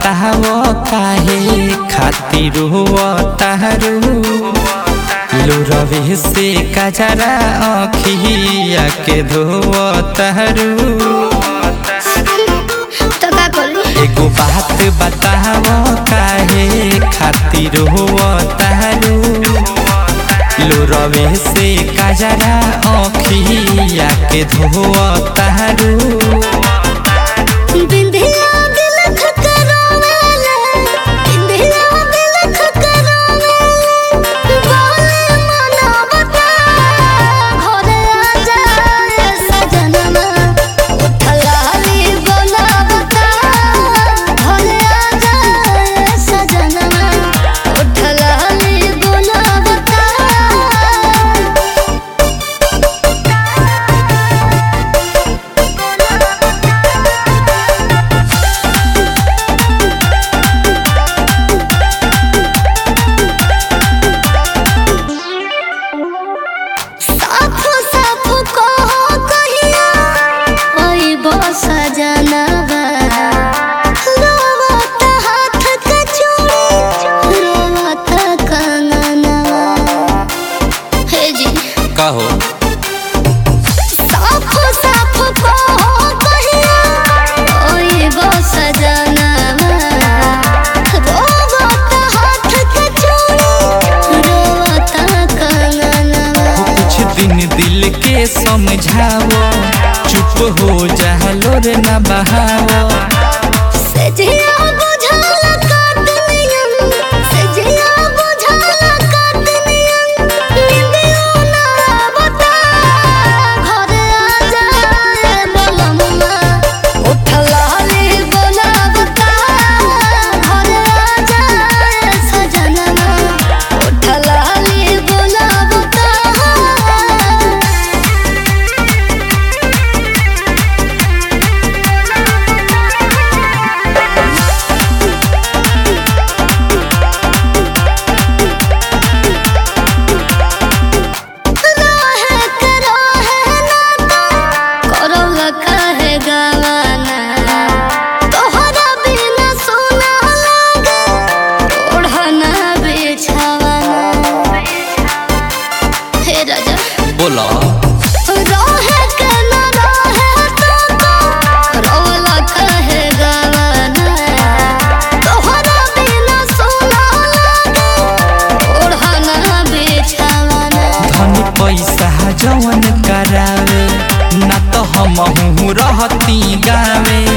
बताओ काहे खातिर हुआ तारू लोरवे से कजरा अखिया के धोआ तारू। एगो बात बताओ काहे खातिर हुआ तारू लोरवे से कजरा अखिया के धोआ तारू। कहो साफो साफो कहो कहिया ओए गो सजनवा रोवत हाथ के चूड़ी रोवत कंगनवा। कुछ दिन दिल के समझाओ चुप हो जालो रे ना बहाओ। सजिया बुझल काट नियम सजिया बुझल काट नियम निंदियो ना बता घर आ जाए बोलम्मा उठला ले बोला बता घर आ जाए सजनवा उठला ले बोला बता। बोला रोहे के न रोहे तो रोला कहे गवाना तोहरा बिना सोना लागे ओढ़ना बिछावाना। धन पैसा जवन करावे ना तो हम रहती गावे